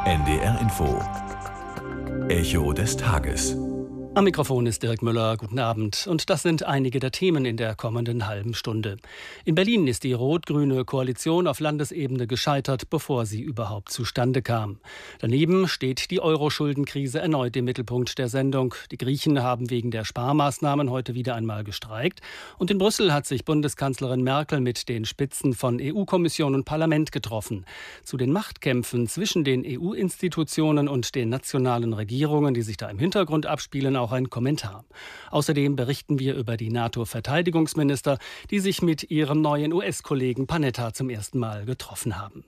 NDR Info. Echo des Tages. Am Mikrofon ist Dirk Müller. Guten Abend. Und das sind einige der Themen in der kommenden halben Stunde. In Berlin ist die rot-grüne Koalition auf Landesebene gescheitert, bevor sie überhaupt zustande kam. Daneben steht die Euro-Schuldenkrise erneut im Mittelpunkt der Sendung. Die Griechen haben wegen der Sparmaßnahmen heute wieder einmal gestreikt. Und in Brüssel hat sich Bundeskanzlerin Merkel mit den Spitzen von EU-Kommission und Parlament getroffen. Zu den Machtkämpfen zwischen den EU-Institutionen und den nationalen Regierungen, die sich da im Hintergrund abspielen, auch ein Kommentar. Außerdem berichten wir über die NATO-Verteidigungsminister, die sich mit ihrem neuen US-Kollegen Panetta zum ersten Mal getroffen haben.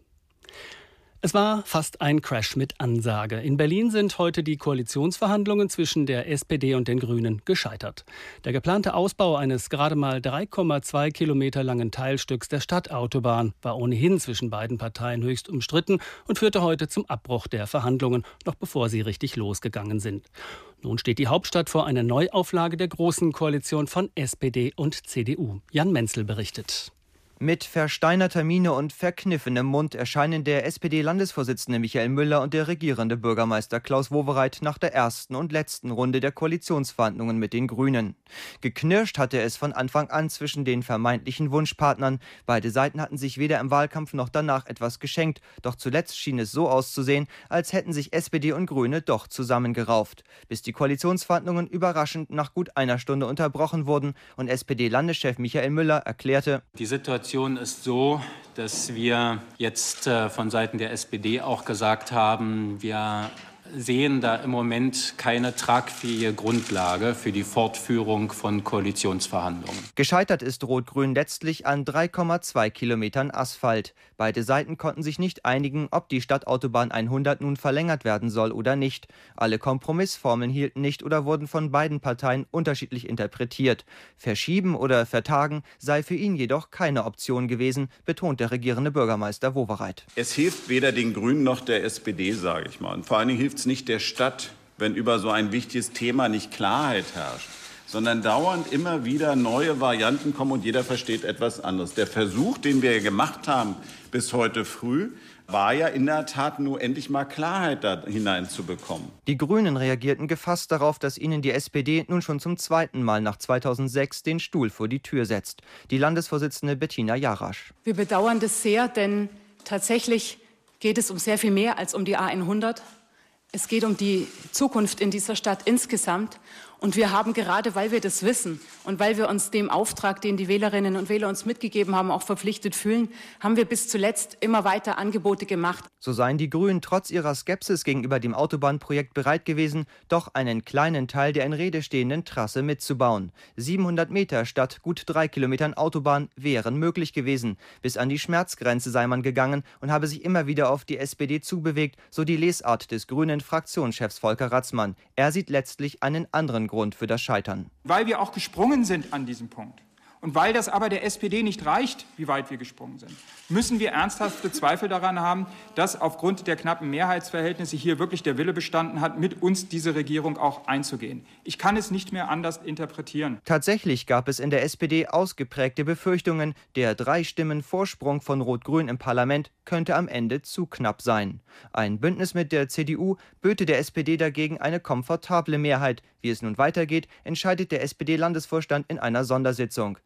Es war fast ein Crash mit Ansage. In Berlin sind heute die Koalitionsverhandlungen zwischen der SPD und den Grünen gescheitert. Der geplante Ausbau eines gerade mal 3,2 Kilometer langen Teilstücks der Stadtautobahn war ohnehin zwischen beiden Parteien höchst umstritten und führte heute zum Abbruch der Verhandlungen, noch bevor sie richtig losgegangen sind. Nun steht die Hauptstadt vor einer Neuauflage der Großen Koalition von SPD und CDU. Jan Menzel berichtet. Mit versteinerter Miene und verkniffenem Mund erscheinen der SPD-Landesvorsitzende Michael Müller und der regierende Bürgermeister Klaus Wowereit nach der ersten und letzten Runde der Koalitionsverhandlungen mit den Grünen. Geknirscht hatte es von Anfang an zwischen den vermeintlichen Wunschpartnern. Beide Seiten hatten sich weder im Wahlkampf noch danach etwas geschenkt. Doch zuletzt schien es so auszusehen, als hätten sich SPD und Grüne doch zusammengerauft. Bis die Koalitionsverhandlungen überraschend nach gut einer Stunde unterbrochen wurden und SPD-Landeschef Michael Müller erklärte: Die Situation ist so, dass wir jetzt von Seiten der SPD auch gesagt haben, wir sehen da im Moment keine tragfähige Grundlage für die Fortführung von Koalitionsverhandlungen. Gescheitert ist Rot-Grün letztlich an 3,2 Kilometern Asphalt. Beide Seiten konnten sich nicht einigen, ob die Stadtautobahn 100 nun verlängert werden soll oder nicht. Alle Kompromissformeln hielten nicht oder wurden von beiden Parteien unterschiedlich interpretiert. Verschieben oder vertagen sei für ihn jedoch keine Option gewesen, betont der regierende Bürgermeister Wowereit. Es hilft weder den Grünen noch der SPD, sage ich mal. Und vor allen Dingen hilft es nicht der Stadt, wenn über so ein wichtiges Thema nicht Klarheit herrscht, sondern dauernd immer wieder neue Varianten kommen und jeder versteht etwas anderes. Der Versuch, den wir gemacht haben bis heute früh, war ja in der Tat nur endlich mal Klarheit da hineinzubekommen. Die Grünen reagierten gefasst darauf, dass ihnen die SPD nun schon zum zweiten Mal nach 2006 den Stuhl vor die Tür setzt. Die Landesvorsitzende Bettina Jarasch. Wir bedauern das sehr, denn tatsächlich geht es um sehr viel mehr als um die A100. Es geht um die Zukunft in dieser Stadt insgesamt. Und wir haben gerade, weil wir das wissen und weil wir uns dem Auftrag, den die Wählerinnen und Wähler uns mitgegeben haben, auch verpflichtet fühlen, haben wir bis zuletzt immer weiter Angebote gemacht. So seien die Grünen trotz ihrer Skepsis gegenüber dem Autobahnprojekt bereit gewesen, doch einen kleinen Teil der in Rede stehenden Trasse mitzubauen. 700 Meter statt gut 3 Kilometern Autobahn wären möglich gewesen. Bis an die Schmerzgrenze sei man gegangen und habe sich immer wieder auf die SPD zubewegt, so die Lesart des grünen Fraktionschefs Volker Ratzmann. Er sieht letztlich einen anderen Grund für das Scheitern. Weil wir auch gesprungen sind an diesem Punkt und weil das aber der SPD nicht reicht, wie weit wir gesprungen sind, müssen wir ernsthafte Zweifel daran haben, dass aufgrund der knappen Mehrheitsverhältnisse hier wirklich der Wille bestanden hat, mit uns diese Regierung auch einzugehen. Ich kann es nicht mehr anders interpretieren. Tatsächlich gab es in der SPD ausgeprägte Befürchtungen, der 3 Stimmen Vorsprung von Rot-Grün im Parlament könnte am Ende zu knapp sein. Ein Bündnis mit der CDU böte der SPD dagegen eine komfortable Mehrheit. Wie es nun weitergeht, entscheidet der SPD-Landesvorstand in einer Sondersitzung.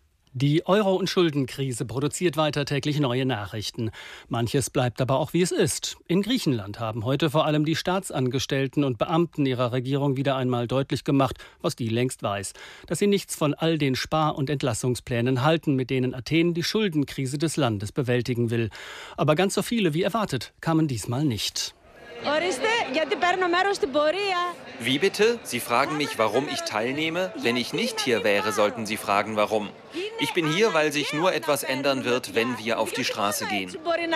Die Euro- und Schuldenkrise produziert weiter täglich neue Nachrichten. Manches bleibt aber auch wie es ist. In Griechenland haben heute vor allem die Staatsangestellten und Beamten ihrer Regierung wieder einmal deutlich gemacht, was die längst weiß, dass sie nichts von all den Spar- und Entlassungsplänen halten, mit denen Athen die Schuldenkrise des Landes bewältigen will. Aber ganz so viele wie erwartet kamen diesmal nicht. Wie bitte? Sie fragen mich, warum ich teilnehme? Wenn ich nicht hier wäre, sollten Sie fragen, warum. Ich bin hier, weil sich nur etwas ändern wird, wenn wir auf die Straße gehen.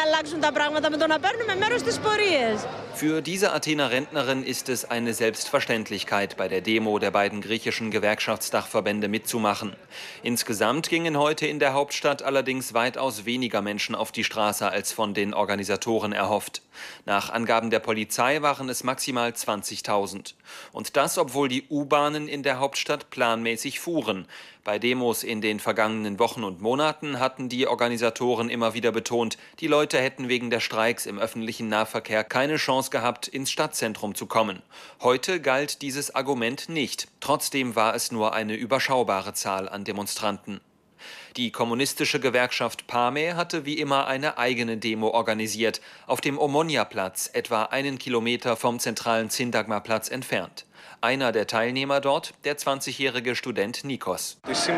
Für diese Athener Rentnerin ist es eine Selbstverständlichkeit, bei der Demo der beiden griechischen Gewerkschaftsdachverbände mitzumachen. Insgesamt gingen heute in der Hauptstadt allerdings weitaus weniger Menschen auf die Straße als von den Organisatoren erhofft. Nach Angaben der Polizei waren waren es maximal 20.000. Und das, obwohl die U-Bahnen in der Hauptstadt planmäßig fuhren. Bei Demos in den vergangenen Wochen und Monaten hatten die Organisatoren immer wieder betont, die Leute hätten wegen der Streiks im öffentlichen Nahverkehr keine Chance gehabt, ins Stadtzentrum zu kommen. Heute galt dieses Argument nicht. Trotzdem war es nur eine überschaubare Zahl an Demonstranten. Die kommunistische Gewerkschaft PAME hatte wie immer eine eigene Demo organisiert, auf dem Omonia-Platz, etwa 1 Kilometer vom zentralen Syntagma-Platz entfernt. Einer der Teilnehmer dort, der 20-jährige Student Nikos.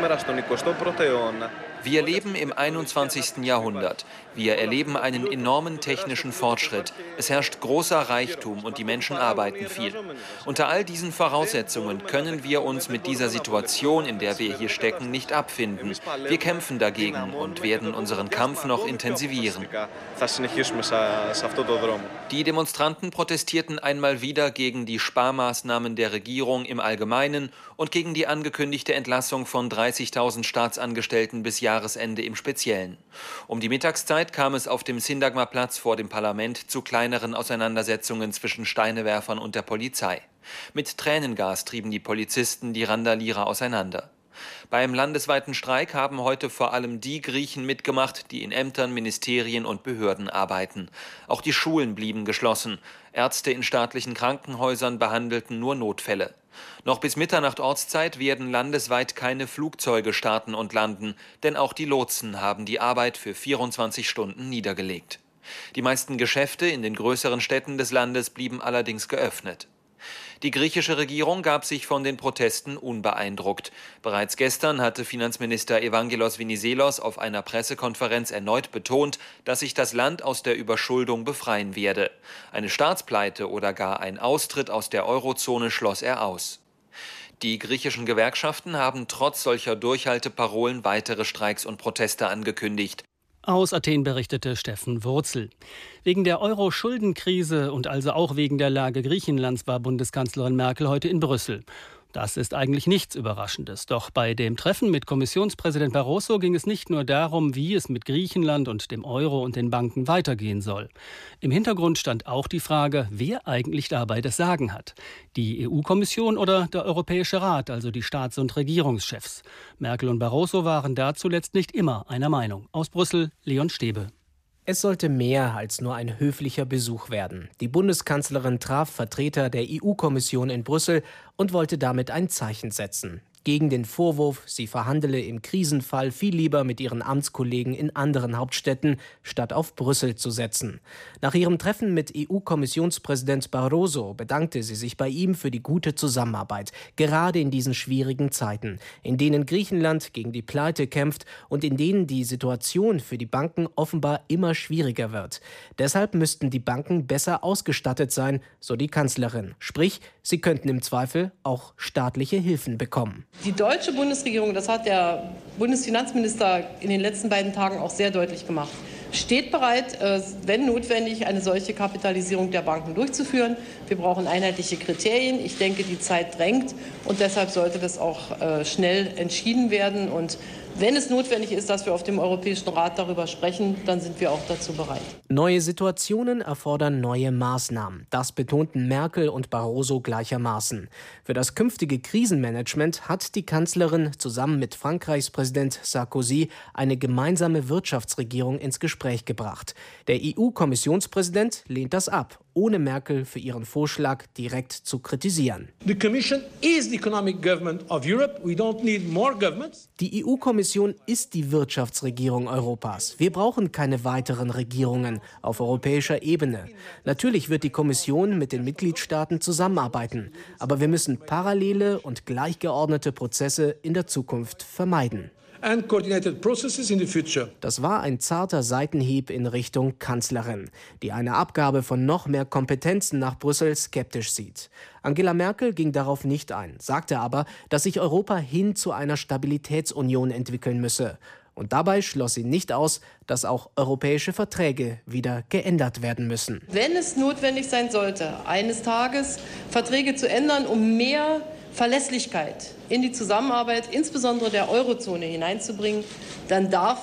Wir leben im 21. Jahrhundert. Wir erleben einen enormen technischen Fortschritt. Es herrscht großer Reichtum und die Menschen arbeiten viel. Unter all diesen Voraussetzungen können wir uns mit dieser Situation, in der wir hier stecken, nicht abfinden. Wir kämpfen dagegen und werden unseren Kampf noch intensivieren. Die Demonstranten protestierten einmal wieder gegen die Sparmaßnahmen der Regierung im Allgemeinen und gegen die angekündigte Entlassung von 30.000 Staatsangestellten bis Jahresende im Speziellen. Um die Mittagszeit kam es auf dem Syntagma-Platz vor dem Parlament zu kleineren Auseinandersetzungen zwischen Steinewerfern und der Polizei. Mit Tränengas trieben die Polizisten die Randalierer auseinander. Beim landesweiten Streik haben heute vor allem die Griechen mitgemacht, die in Ämtern, Ministerien und Behörden arbeiten. Auch die Schulen blieben geschlossen. Ärzte in staatlichen Krankenhäusern behandelten nur Notfälle. Noch bis Mitternacht Ortszeit werden landesweit keine Flugzeuge starten und landen, denn auch die Lotsen haben die Arbeit für 24 Stunden niedergelegt. Die meisten Geschäfte in den größeren Städten des Landes blieben allerdings geöffnet. Die griechische Regierung gab sich von den Protesten unbeeindruckt. Bereits gestern hatte Finanzminister Evangelos Venizelos auf einer Pressekonferenz erneut betont, dass sich das Land aus der Überschuldung befreien werde. Eine Staatspleite oder gar ein Austritt aus der Eurozone schloss er aus. Die griechischen Gewerkschaften haben trotz solcher Durchhalteparolen weitere Streiks und Proteste angekündigt. Aus Athen berichtete Steffen Wurzel. Wegen der Euro-Schuldenkrise und also auch wegen der Lage Griechenlands war Bundeskanzlerin Merkel heute in Brüssel. Das ist eigentlich nichts Überraschendes. Doch bei dem Treffen mit Kommissionspräsident Barroso ging es nicht nur darum, wie es mit Griechenland und dem Euro und den Banken weitergehen soll. Im Hintergrund stand auch die Frage, wer eigentlich dabei das Sagen hat. Die EU-Kommission oder der Europäische Rat, also die Staats- und Regierungschefs. Merkel und Barroso waren da zuletzt nicht immer einer Meinung. Aus Brüssel, Leon Stäbe. Es sollte mehr als nur ein höflicher Besuch werden. Die Bundeskanzlerin traf Vertreter der EU-Kommission in Brüssel und wollte damit ein Zeichen setzen. Gegen den Vorwurf, sie verhandele im Krisenfall viel lieber mit ihren Amtskollegen in anderen Hauptstädten, statt auf Brüssel zu setzen. Nach ihrem Treffen mit EU-Kommissionspräsident Barroso bedankte sie sich bei ihm für die gute Zusammenarbeit, gerade in diesen schwierigen Zeiten, in denen Griechenland gegen die Pleite kämpft und in denen die Situation für die Banken offenbar immer schwieriger wird. Deshalb müssten die Banken besser ausgestattet sein, so die Kanzlerin. Sprich, sie könnten im Zweifel auch staatliche Hilfen bekommen. Die deutsche Bundesregierung, das hat der Bundesfinanzminister in den letzten beiden Tagen auch sehr deutlich gemacht, steht bereit, wenn notwendig, eine solche Kapitalisierung der Banken durchzuführen. Wir brauchen einheitliche Kriterien. Ich denke, die Zeit drängt und deshalb sollte das auch schnell entschieden werden. Und wenn es notwendig ist, dass wir auf dem Europäischen Rat darüber sprechen, dann sind wir auch dazu bereit. Neue Situationen erfordern neue Maßnahmen. Das betonten Merkel und Barroso gleichermaßen. Für das künftige Krisenmanagement hat die Kanzlerin zusammen mit Frankreichs Präsident Sarkozy eine gemeinsame Wirtschaftsregierung ins Gespräch gebracht. Der EU-Kommissionspräsident lehnt das ab, ohne Merkel für ihren Vorschlag direkt zu kritisieren. The Commission is the economic government of Europe. We don't need more governments. Die EU-Kommission ist die Wirtschaftsregierung Europas. Wir brauchen keine weiteren Regierungen auf europäischer Ebene. Natürlich wird die Kommission mit den Mitgliedstaaten zusammenarbeiten, aber wir müssen parallele und gleichgeordnete Prozesse in der Zukunft vermeiden. And coordinated processes in the future. Das war ein zarter Seitenhieb in Richtung Kanzlerin, die eine Abgabe von noch mehr Kompetenzen nach Brüssel skeptisch sieht. Angela Merkel ging darauf nicht ein, sagte aber, dass sich Europa hin zu einer Stabilitätsunion entwickeln müsse. Und dabei schloss sie nicht aus, dass auch europäische Verträge wieder geändert werden müssen. Wenn es notwendig sein sollte, eines Tages Verträge zu ändern, um mehr Verlässlichkeit in die Zusammenarbeit, insbesondere der Eurozone, hineinzubringen, dann darf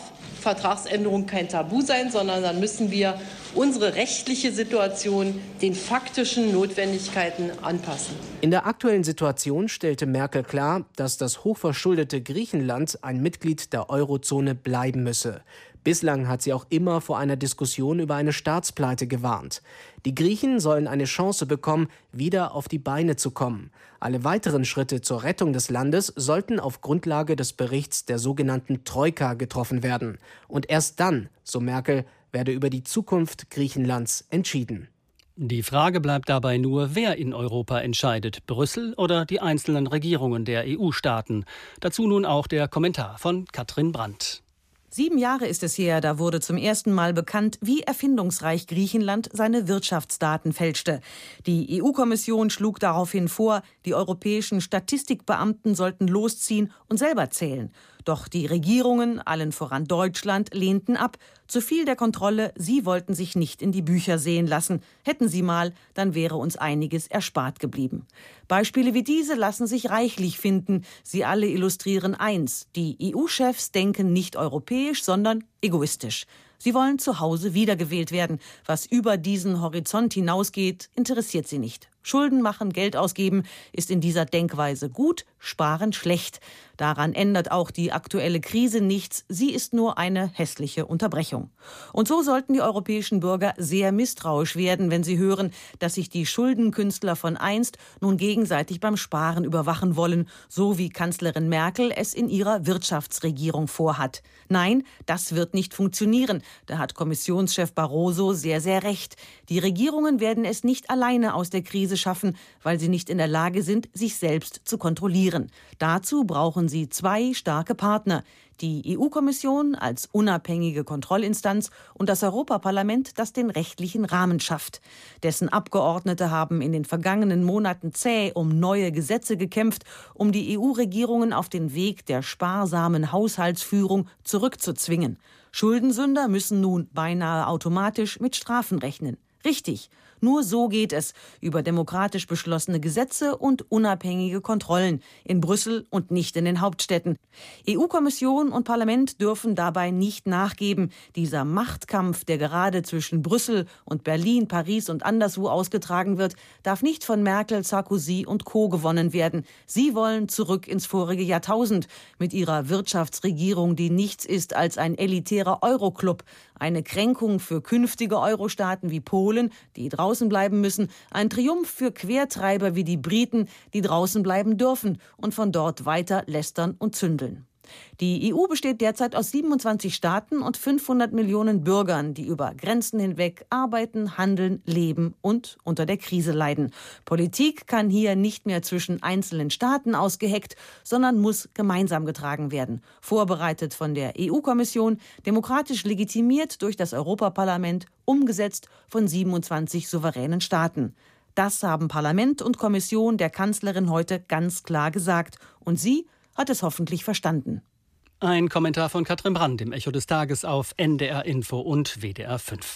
Vertragsänderung kein Tabu sein, sondern dann müssen wir unsere rechtliche Situation den faktischen Notwendigkeiten anpassen. In der aktuellen Situation stellte Merkel klar, dass das hochverschuldete Griechenland ein Mitglied der Eurozone bleiben müsse. Bislang hat sie auch immer vor einer Diskussion über eine Staatspleite gewarnt. Die Griechen sollen eine Chance bekommen, wieder auf die Beine zu kommen. Alle weiteren Schritte zur Rettung des Landes sollten auf Grundlage des Berichts der sogenannten Troika getroffen werden. Und erst dann, so Merkel, werde über die Zukunft Griechenlands entschieden. Die Frage bleibt dabei nur, wer in Europa entscheidet, Brüssel oder die einzelnen Regierungen der EU-Staaten. Dazu nun auch der Kommentar von Katrin Brandt. 7 Jahre ist es her, da wurde zum ersten Mal bekannt, wie erfindungsreich Griechenland seine Wirtschaftsdaten fälschte. Die EU-Kommission schlug daraufhin vor, die europäischen Statistikbeamten sollten losziehen und selber zählen. Doch die Regierungen, allen voran Deutschland, lehnten ab. Zu viel der Kontrolle, sie wollten sich nicht in die Bücher sehen lassen. Hätten sie mal, dann wäre uns einiges erspart geblieben. Beispiele wie diese lassen sich reichlich finden. Sie alle illustrieren eins: Die EU-Chefs denken nicht europäisch, sondern egoistisch. Sie wollen zu Hause wiedergewählt werden. Was über diesen Horizont hinausgeht, interessiert sie nicht. Schulden machen, Geld ausgeben ist in dieser Denkweise gut, sparen schlecht. Daran ändert auch die aktuelle Krise nichts. Sie ist nur eine hässliche Unterbrechung. Und so sollten die europäischen Bürger sehr misstrauisch werden, wenn sie hören, dass sich die Schuldenkünstler von einst nun gegenseitig beim Sparen überwachen wollen, so wie Kanzlerin Merkel es in ihrer Wirtschaftsregierung vorhat. Nein, das wird nicht funktionieren. Da hat Kommissionschef Barroso sehr, sehr recht. Die Regierungen werden es nicht alleine aus der Krise schaffen, weil sie nicht in der Lage sind, sich selbst zu kontrollieren. Dazu brauchen sie 2 starke Partner: die EU-Kommission als unabhängige Kontrollinstanz und das Europaparlament, das den rechtlichen Rahmen schafft. Dessen Abgeordnete haben in den vergangenen Monaten zäh um neue Gesetze gekämpft, um die EU-Regierungen auf den Weg der sparsamen Haushaltsführung zurückzuzwingen. Schuldensünder müssen nun beinahe automatisch mit Strafen rechnen. Richtig. Nur so geht es, über demokratisch beschlossene Gesetze und unabhängige Kontrollen in Brüssel und nicht in den Hauptstädten. EU-Kommission und Parlament dürfen dabei nicht nachgeben. Dieser Machtkampf, der gerade zwischen Brüssel und Berlin, Paris und anderswo ausgetragen wird, darf nicht von Merkel, Sarkozy und Co. gewonnen werden. Sie wollen zurück ins vorige Jahrtausend mit ihrer Wirtschaftsregierung, die nichts ist als ein elitärer Euroclub. Eine Kränkung für künftige Euro-Staaten wie Polen, die draußen bleiben müssen. Ein Triumph für Quertreiber wie die Briten, die draußen bleiben dürfen und von dort weiter lästern und zündeln. Die EU besteht derzeit aus 27 Staaten und 500 Millionen Bürgern, die über Grenzen hinweg arbeiten, handeln, leben und unter der Krise leiden. Politik kann hier nicht mehr zwischen einzelnen Staaten ausgeheckt, sondern muss gemeinsam getragen werden. Vorbereitet von der EU-Kommission, demokratisch legitimiert durch das Europaparlament, umgesetzt von 27 souveränen Staaten. Das haben Parlament und Kommission der Kanzlerin heute ganz klar gesagt. Und sie hat es hoffentlich verstanden. Ein Kommentar von Katrin Brandt im Echo des Tages auf NDR Info und WDR 5.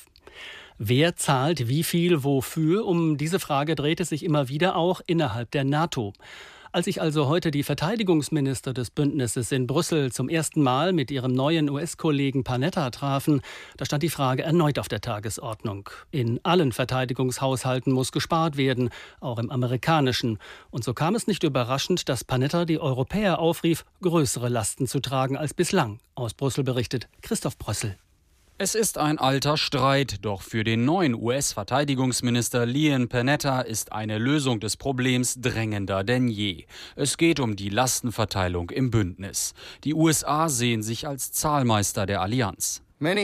Wer zahlt wie viel wofür? Um diese Frage dreht es sich immer wieder auch innerhalb der NATO. Als sich also heute die Verteidigungsminister des Bündnisses in Brüssel zum ersten Mal mit ihrem neuen US-Kollegen Panetta trafen, da stand die Frage erneut auf der Tagesordnung. In allen Verteidigungshaushalten muss gespart werden, auch im amerikanischen. Und so kam es nicht überraschend, dass Panetta die Europäer aufrief, größere Lasten zu tragen als bislang. Aus Brüssel berichtet Christoph Brössel. Es ist ein alter Streit, doch für den neuen US-Verteidigungsminister Leon Panetta ist eine Lösung des Problems drängender denn je. Es geht um die Lastenverteilung im Bündnis. Die USA sehen sich als Zahlmeister der Allianz.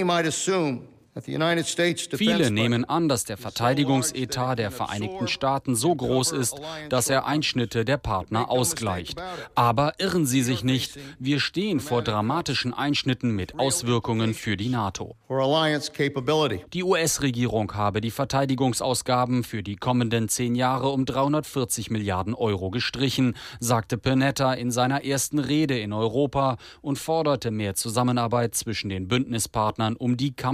Viele nehmen an, dass der Verteidigungsetat der Vereinigten Staaten so groß ist, dass er Einschnitte der Partner ausgleicht. Aber irren Sie sich nicht, wir stehen vor dramatischen Einschnitten mit Auswirkungen für die NATO. Die US-Regierung habe die Verteidigungsausgaben für die kommenden 10 Jahre um 340 Milliarden Euro gestrichen, sagte Panetta in seiner ersten Rede in Europa und forderte mehr Zusammenarbeit zwischen den Bündnispartnern, um die Kampfkraft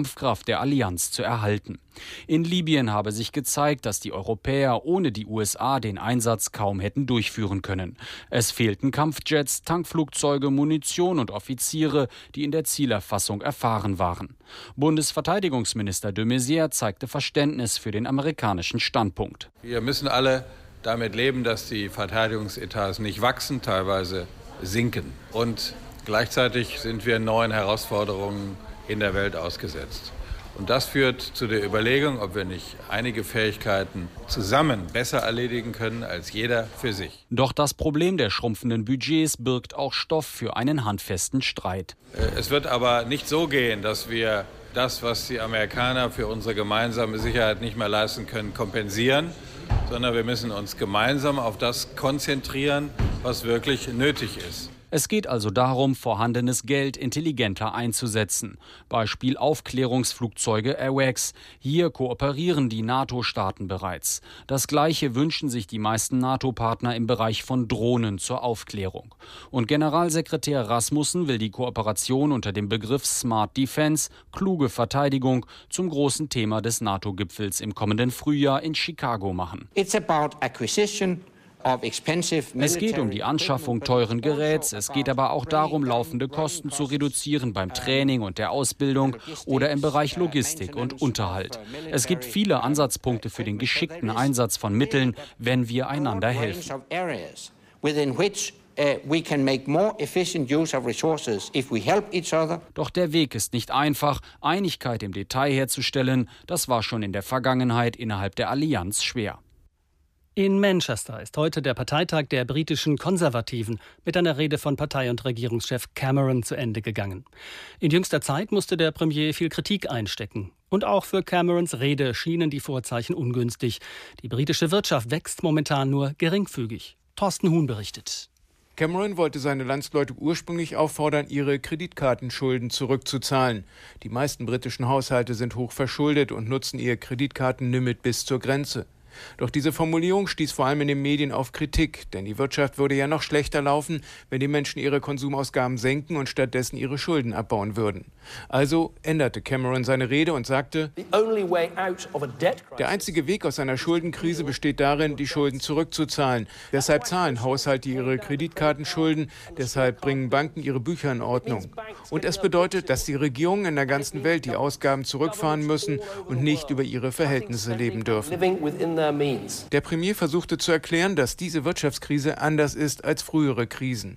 der Allianz zu erhalten. In Libyen habe sich gezeigt, dass die Europäer ohne die USA den Einsatz kaum hätten durchführen können. Es fehlten Kampfjets, Tankflugzeuge, Munition und Offiziere, die in der Zielerfassung erfahren waren. Bundesverteidigungsminister de Maizière zeigte Verständnis für den amerikanischen Standpunkt. Wir müssen alle damit leben, dass die Verteidigungsetats nicht wachsen, teilweise sinken. Und gleichzeitig sind wir neuen Herausforderungen in der Welt ausgesetzt. Und das führt zu der Überlegung, ob wir nicht einige Fähigkeiten zusammen besser erledigen können als jeder für sich. Doch das Problem der schrumpfenden Budgets birgt auch Stoff für einen handfesten Streit. Es wird aber nicht so gehen, dass wir das, was die Amerikaner für unsere gemeinsame Sicherheit nicht mehr leisten können, kompensieren, sondern wir müssen uns gemeinsam auf das konzentrieren, was wirklich nötig ist. Es geht also darum, vorhandenes Geld intelligenter einzusetzen. Beispiel Aufklärungsflugzeuge AWACS. Hier kooperieren die NATO-Staaten bereits. Das Gleiche wünschen sich die meisten NATO-Partner im Bereich von Drohnen zur Aufklärung. Und Generalsekretär Rasmussen will die Kooperation unter dem Begriff Smart Defense, kluge Verteidigung, zum großen Thema des NATO-Gipfels im kommenden Frühjahr in Chicago machen. It's about acquisition. Es geht um die Anschaffung teuren Geräts, es geht aber auch darum, laufende Kosten zu reduzieren beim Training und der Ausbildung oder im Bereich Logistik und Unterhalt. Es gibt viele Ansatzpunkte für den geschickten Einsatz von Mitteln, wenn wir einander helfen. Doch der Weg ist nicht einfach. Einigkeit im Detail herzustellen, das war schon in der Vergangenheit innerhalb der Allianz schwer. In Manchester ist heute der Parteitag der britischen Konservativen mit einer Rede von Partei- und Regierungschef Cameron zu Ende gegangen. In jüngster Zeit musste der Premier viel Kritik einstecken. Und auch für Camerons Rede schienen die Vorzeichen ungünstig. Die britische Wirtschaft wächst momentan nur geringfügig. Thorsten Huhn berichtet. Cameron wollte seine Landsleute ursprünglich auffordern, ihre Kreditkartenschulden zurückzuzahlen. Die meisten britischen Haushalte sind hoch verschuldet und nutzen ihr Kreditkartenlimit bis zur Grenze. Doch diese Formulierung stieß vor allem in den Medien auf Kritik, denn die Wirtschaft würde ja noch schlechter laufen, wenn die Menschen ihre Konsumausgaben senken und stattdessen ihre Schulden abbauen würden. Also änderte Cameron seine Rede und sagte, der einzige Weg aus einer Schuldenkrise besteht darin, die Schulden zurückzuzahlen. Deshalb zahlen Haushalte ihre Kreditkartenschulden, deshalb bringen Banken ihre Bücher in Ordnung. Und es bedeutet, dass die Regierungen in der ganzen Welt die Ausgaben zurückfahren müssen und nicht über ihre Verhältnisse leben dürfen. Der Premier versuchte zu erklären, dass diese Wirtschaftskrise anders ist als frühere Krisen.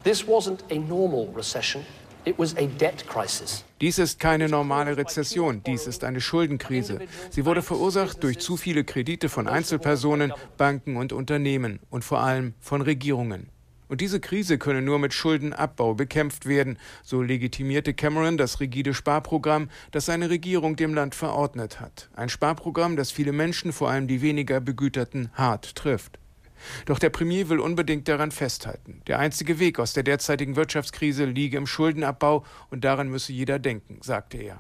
Dies ist keine normale Rezession, dies ist eine Schuldenkrise. Sie wurde verursacht durch zu viele Kredite von Einzelpersonen, Banken und Unternehmen und vor allem von Regierungen. Und diese Krise könne nur mit Schuldenabbau bekämpft werden, so legitimierte Cameron das rigide Sparprogramm, das seine Regierung dem Land verordnet hat. Ein Sparprogramm, das viele Menschen, vor allem die weniger Begüterten, hart trifft. Doch der Premier will unbedingt daran festhalten. Der einzige Weg aus der derzeitigen Wirtschaftskrise liege im Schuldenabbau und daran müsse jeder denken, sagte er.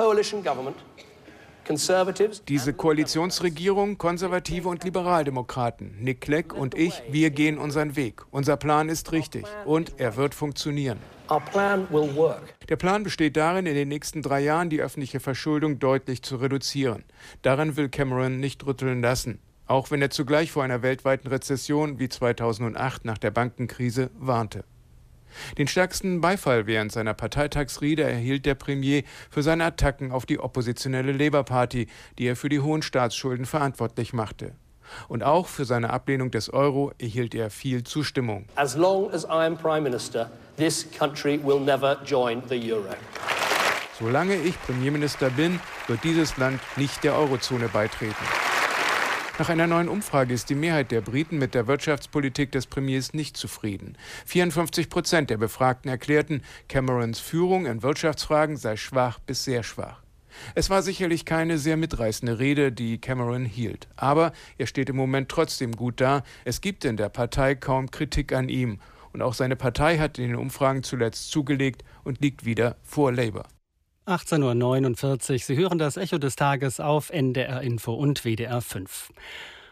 Diese Koalitionsregierung, Konservative und Liberaldemokraten, Nick Clegg und ich, wir gehen unseren Weg. Unser Plan ist richtig und er wird funktionieren. Der Plan besteht darin, in den nächsten 3 Jahren die öffentliche Verschuldung deutlich zu reduzieren. Daran will Cameron nicht rütteln lassen, auch wenn er zugleich vor einer weltweiten Rezession wie 2008 nach der Bankenkrise warnte. Den stärksten Beifall während seiner Parteitagsrede erhielt der Premier für seine Attacken auf die oppositionelle Labour Party, die er für die hohen Staatsschulden verantwortlich machte. Und auch für seine Ablehnung des Euro erhielt er viel Zustimmung. As long as I am Prime Minister, this country will never join the Euro. Solange ich Premierminister bin, wird dieses Land nicht der Eurozone beitreten. Nach einer neuen Umfrage ist die Mehrheit der Briten mit der Wirtschaftspolitik des Premiers nicht zufrieden. 54% der Befragten erklärten, Camerons Führung in Wirtschaftsfragen sei schwach bis sehr schwach. Es war sicherlich keine sehr mitreißende Rede, die Cameron hielt. Aber er steht im Moment trotzdem gut da. Es gibt in der Partei kaum Kritik an ihm. Und auch seine Partei hat in den Umfragen zuletzt zugelegt und liegt wieder vor Labour. 18.49 Uhr. Sie hören das Echo des Tages auf NDR Info und WDR 5.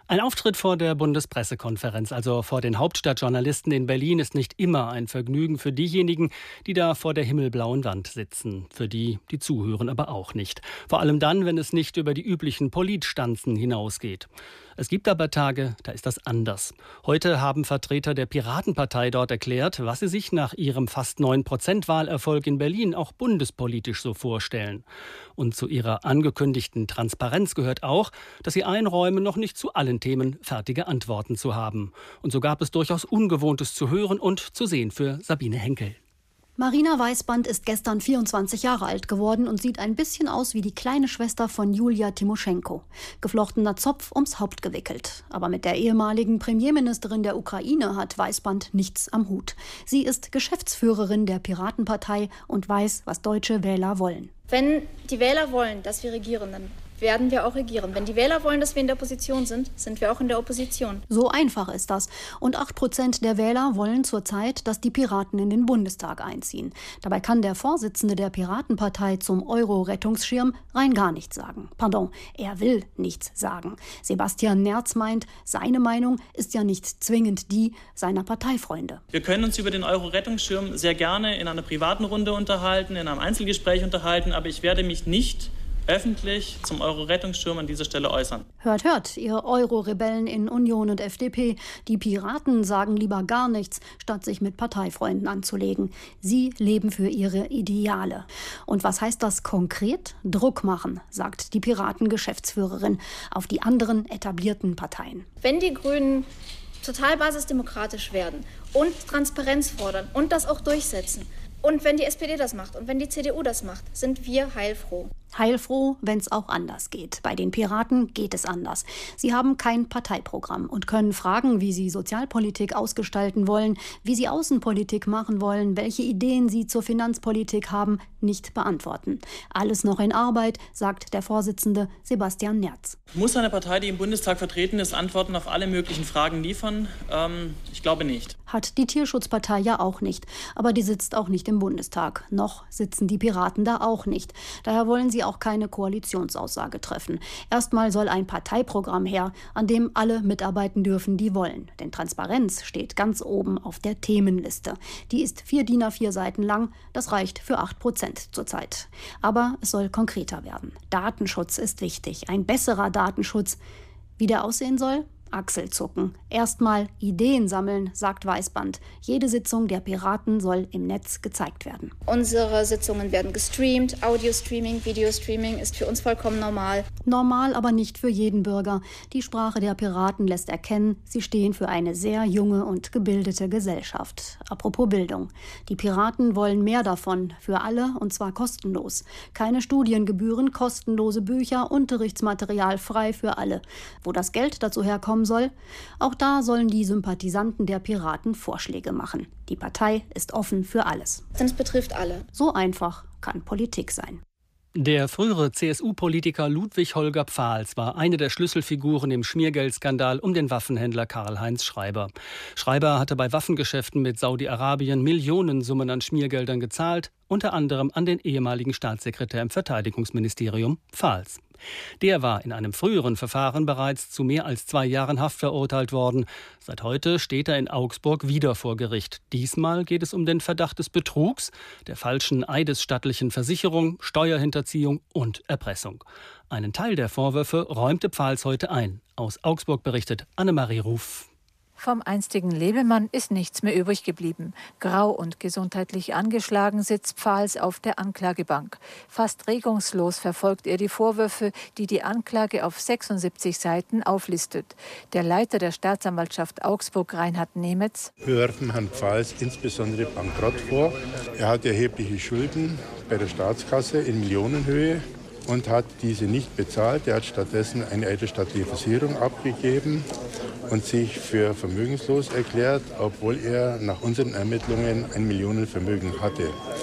Ein Auftritt vor der Bundespressekonferenz, also vor den Hauptstadtjournalisten in Berlin, ist nicht immer ein Vergnügen für diejenigen, die da vor der himmelblauen Wand sitzen. Für die zuhören aber auch nicht. Vor allem dann, wenn es nicht über die üblichen Politstanzen hinausgeht. Es gibt aber Tage, da ist das anders. Heute haben Vertreter der Piratenpartei dort erklärt, was sie sich nach ihrem fast 9% Wahlerfolg in Berlin auch bundespolitisch so vorstellen. Und zu ihrer angekündigten Transparenz gehört auch, dass sie einräumen, noch nicht zu allen Themen fertige Antworten zu haben. Und so gab es durchaus Ungewohntes zu hören und zu sehen für Sabine Henkel. Marina Weißband ist gestern 24 Jahre alt geworden und sieht ein bisschen aus wie die kleine Schwester von Julia Timoschenko. Geflochtener Zopf ums Haupt gewickelt. Aber mit der ehemaligen Premierministerin der Ukraine hat Weißband nichts am Hut. Sie ist Geschäftsführerin der Piratenpartei und weiß, was deutsche Wähler wollen. Wenn die Wähler wollen, dass wir regieren, dann werden wir auch regieren. Wenn die Wähler wollen, dass wir in der Opposition sind, sind wir auch in der Opposition. So einfach ist das. Und 8% der Wähler wollen zurzeit, dass die Piraten in den Bundestag einziehen. Dabei kann der Vorsitzende der Piratenpartei zum Euro-Rettungsschirm rein gar nichts sagen. Pardon, er will nichts sagen. Sebastian Nerz meint, seine Meinung ist ja nicht zwingend die seiner Parteifreunde. Wir können uns über den Euro-Rettungsschirm sehr gerne in einer privaten Runde unterhalten, in einem Einzelgespräch unterhalten, aber ich werde mich nicht öffentlich zum Euro-Rettungsschirm an dieser Stelle äußern. Hört, hört, ihr Euro-Rebellen in Union und FDP. Die Piraten sagen lieber gar nichts, statt sich mit Parteifreunden anzulegen. Sie leben für ihre Ideale. Und was heißt das konkret? Druck machen, sagt die Piraten-Geschäftsführerin auf die anderen etablierten Parteien. Wenn die Grünen total basisdemokratisch werden und Transparenz fordern und das auch durchsetzen, und wenn die SPD das macht und wenn die CDU das macht, sind wir heilfroh. Heilfroh, wenn es auch anders geht. Bei den Piraten geht es anders. Sie haben kein Parteiprogramm und können Fragen, wie sie Sozialpolitik ausgestalten wollen, wie sie Außenpolitik machen wollen, welche Ideen sie zur Finanzpolitik haben, nicht beantworten. Alles noch in Arbeit, sagt der Vorsitzende Sebastian Nerz. Muss eine Partei, die im Bundestag vertreten ist, Antworten auf alle möglichen Fragen liefern? Ich glaube nicht. Hat die Tierschutzpartei ja auch nicht. Aber die sitzt auch nicht im Bundestag. Noch sitzen die Piraten da auch nicht. Daher wollen sie auch keine Koalitionsaussage treffen. Erstmal soll ein Parteiprogramm her, an dem alle mitarbeiten dürfen, die wollen. Denn Transparenz steht ganz oben auf der Themenliste. Die ist 4 DIN A4 Seiten lang. Das reicht für 8% zurzeit. Aber es soll konkreter werden. Datenschutz ist wichtig. Ein besserer Datenschutz. Wie der aussehen soll? Achselzucken. Erstmal Ideen sammeln, sagt Weißband. Jede Sitzung der Piraten soll im Netz gezeigt werden. Unsere Sitzungen werden gestreamt. Audio-Streaming, Video-Streaming ist für uns vollkommen normal. Normal, aber nicht für jeden Bürger. Die Sprache der Piraten lässt erkennen, sie stehen für eine sehr junge und gebildete Gesellschaft. Apropos Bildung. Die Piraten wollen mehr davon, für alle, und zwar kostenlos. Keine Studiengebühren, kostenlose Bücher, Unterrichtsmaterial frei für alle. Wo das Geld dazu herkommen soll, auch da sollen die Sympathisanten der Piraten Vorschläge machen. Die Partei ist offen für alles. Denn es betrifft alle. So einfach kann Politik sein. Der frühere CSU-Politiker Ludwig Holger Pfahls war eine der Schlüsselfiguren im Schmiergeldskandal um den Waffenhändler Karl-Heinz Schreiber. Schreiber hatte bei Waffengeschäften mit Saudi-Arabien Millionensummen an Schmiergeldern gezahlt, unter anderem an den ehemaligen Staatssekretär im Verteidigungsministerium Pfahls. Der war in einem früheren Verfahren bereits zu mehr als 2 Jahren Haft verurteilt worden. Seit heute steht er in Augsburg wieder vor Gericht. Diesmal geht es um den Verdacht des Betrugs, der falschen eidesstattlichen Versicherung, Steuerhinterziehung und Erpressung. Einen Teil der Vorwürfe räumte Pfahls heute ein. Aus Augsburg berichtet Annemarie Ruf. Vom einstigen Lebelmann ist nichts mehr übrig geblieben. Grau und gesundheitlich angeschlagen sitzt Pfahls auf der Anklagebank. Fast regungslos verfolgt er die Vorwürfe, die die Anklage auf 76 Seiten auflistet. Der Leiter der Staatsanwaltschaft Augsburg, Reinhard Nemetz: Wir werfen Herrn Pfahls insbesondere Bankrott vor. Er hat erhebliche Schulden bei der Staatskasse in Millionenhöhe und hat diese nicht bezahlt. Er hat stattdessen eine eidesstattliche Versicherung abgegeben und sich für vermögenslos erklärt, obwohl er nach unseren Ermittlungen ein Millionenvermögen hatte.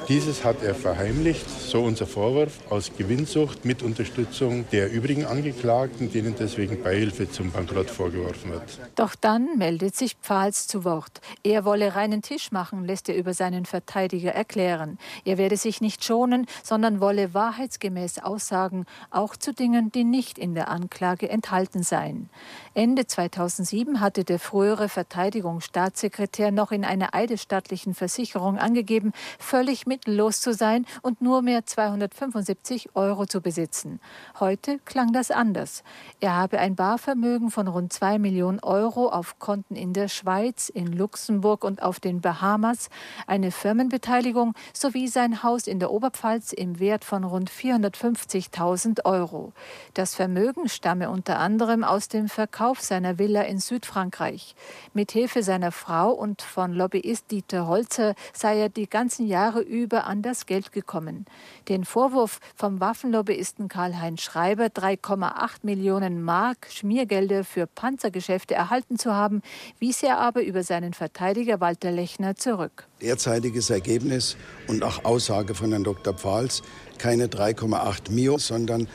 Dieses hat er verheimlicht, so unser Vorwurf, aus Gewinnsucht mit Unterstützung der übrigen Angeklagten, denen deswegen Beihilfe zum Bankrott vorgeworfen wird. Doch dann meldet sich Pfahls zu Wort. Er wolle reinen Tisch machen, lässt er über seinen Verteidiger erklären. Er werde sich nicht schonen, sondern wolle wahrheitsgemäß aussagen, auch zu Dingen, die nicht in der Anklage enthalten seien. Ende 2007 hatte der frühere Verteidigungsstaatssekretär noch in einer eidesstattlichen Versicherung angegeben, völlig mittellos zu sein und nur mehr 275 € zu besitzen. Heute klang das anders. Er habe ein Barvermögen von rund 2 Millionen € auf Konten in der Schweiz, in Luxemburg und auf den Bahamas, eine Firmenbeteiligung sowie sein Haus in der Oberpfalz im Wert von rund 450.000 €. Das Vermögen stamme unter anderem aus dem Verkauf seiner Villa in Südfrankreich. Mit Hilfe seiner Frau und von Lobbyist Dieter Holzer sei er die ganzen Jahre über an das Geld gekommen. Den Vorwurf vom Waffenlobbyisten Karl-Heinz Schreiber, 3,8 Millionen Mark Schmiergelder für Panzergeschäfte erhalten zu haben, wies er aber über seinen Verteidiger Walter Lechner zurück. Derzeitiges Ergebnis und auch Aussage von Herrn Dr. Pfahls, keine 3,8 Mio, sondern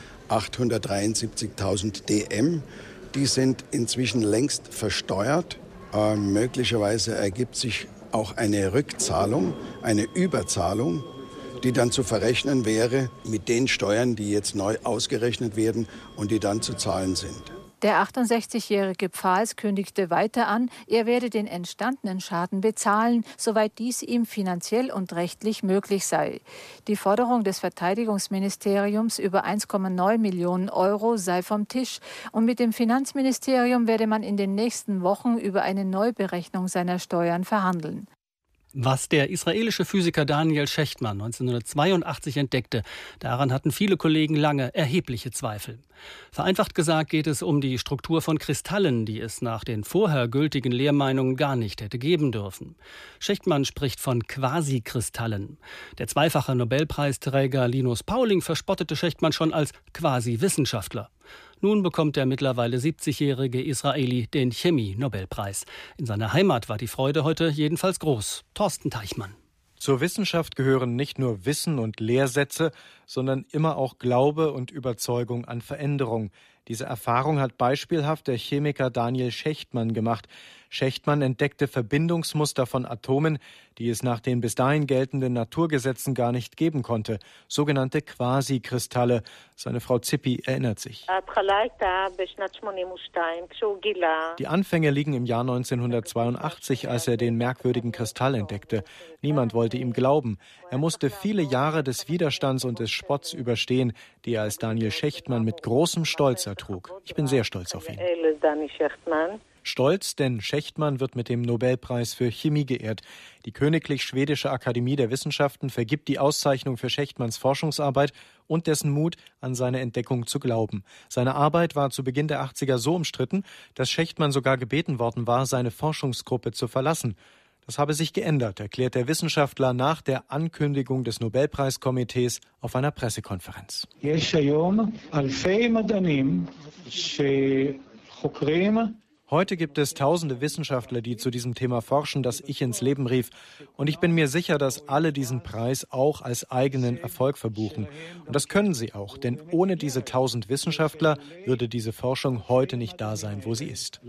873.000 DM. Die sind inzwischen längst versteuert. Möglicherweise ergibt sich auch eine Rückzahlung, eine Überzahlung, die dann zu verrechnen wäre mit den Steuern, die jetzt neu ausgerechnet werden und die dann zu zahlen sind. Der 68-jährige Pfahls kündigte weiter an, er werde den entstandenen Schaden bezahlen, soweit dies ihm finanziell und rechtlich möglich sei. Die Forderung des Verteidigungsministeriums über 1,9 Millionen € sei vom Tisch und mit dem Finanzministerium werde man in den nächsten Wochen über eine Neuberechnung seiner Steuern verhandeln. Was der israelische Physiker Daniel Shechtman 1982 entdeckte, daran hatten viele Kollegen lange erhebliche Zweifel. Vereinfacht gesagt geht es um die Struktur von Kristallen, die es nach den vorher gültigen Lehrmeinungen gar nicht hätte geben dürfen. Shechtman spricht von Quasikristallen. Der zweifache Nobelpreisträger Linus Pauling verspottete Shechtman schon als Quasi-Wissenschaftler. Nun bekommt der mittlerweile 70-jährige Israeli den Chemie-Nobelpreis. In seiner Heimat war die Freude heute jedenfalls groß. Thorsten Teichmann. Zur Wissenschaft gehören nicht nur Wissen und Lehrsätze, sondern immer auch Glaube und Überzeugung an Veränderung. Diese Erfahrung hat beispielhaft der Chemiker Daniel Shechtman gemacht. Shechtman entdeckte Verbindungsmuster von Atomen, die es nach den bis dahin geltenden Naturgesetzen gar nicht geben konnte. Sogenannte Quasikristalle. Seine Frau Zippi erinnert sich. Die Anfänge liegen im Jahr 1982, als er den merkwürdigen Kristall entdeckte. Niemand wollte ihm glauben. Er musste viele Jahre des Widerstands und des Spotts überstehen, die er als Daniel Shechtman mit großem Stolz ertrug. Ich bin sehr stolz auf ihn. Stolz, denn Shechtman wird mit dem Nobelpreis für Chemie geehrt. Die Königlich Schwedische Akademie der Wissenschaften vergibt die Auszeichnung für Shechtmans Forschungsarbeit und dessen Mut, an seine Entdeckung zu glauben. Seine Arbeit war zu Beginn der 80er so umstritten, dass Shechtman sogar gebeten worden war, seine Forschungsgruppe zu verlassen. Das habe sich geändert, erklärt der Wissenschaftler nach der Ankündigung des Nobelpreiskomitees auf einer Pressekonferenz. Heute gibt es tausende Wissenschaftler, die zu diesem Thema forschen, das ich ins Leben rief. Und ich bin mir sicher, dass alle diesen Preis auch als eigenen Erfolg verbuchen. Und das können sie auch, denn ohne diese 1000 Wissenschaftler würde diese Forschung heute nicht da sein, wo sie ist.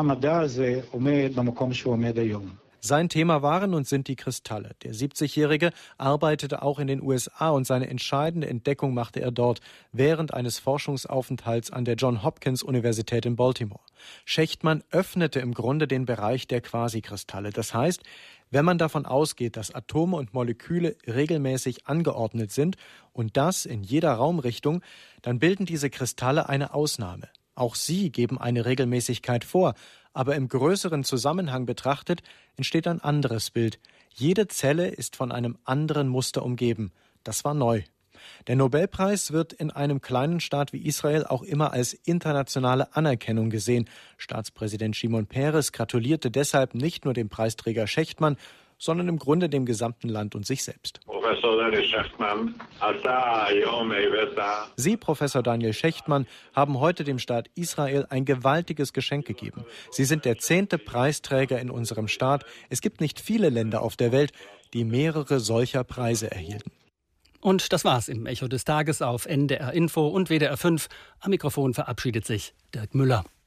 Sein Thema waren und sind die Kristalle. Der 70-Jährige arbeitete auch in den USA und seine entscheidende Entdeckung machte er dort während eines Forschungsaufenthalts an der Johns Hopkins Universität in Baltimore. Shechtman öffnete im Grunde den Bereich der Quasikristalle. Das heißt, wenn man davon ausgeht, dass Atome und Moleküle regelmäßig angeordnet sind und das in jeder Raumrichtung, dann bilden diese Kristalle eine Ausnahme. Auch sie geben eine Regelmäßigkeit vor, aber im größeren Zusammenhang betrachtet entsteht ein anderes Bild. Jede Zelle ist von einem anderen Muster umgeben. Das war neu. Der Nobelpreis wird in einem kleinen Staat wie Israel auch immer als internationale Anerkennung gesehen. Staatspräsident Shimon Peres gratulierte deshalb nicht nur dem Preisträger Shechtman, sondern im Grunde dem gesamten Land und sich selbst. Sie, Professor Daniel Schechtmann, haben heute dem Staat Israel ein gewaltiges Geschenk gegeben. Sie sind der 10. Preisträger in unserem Staat. Es gibt nicht viele Länder auf der Welt, die mehrere solcher Preise erhielten. Und das war's im Echo des Tages auf NDR Info und WDR 5. Am Mikrofon verabschiedet sich Dirk Müller.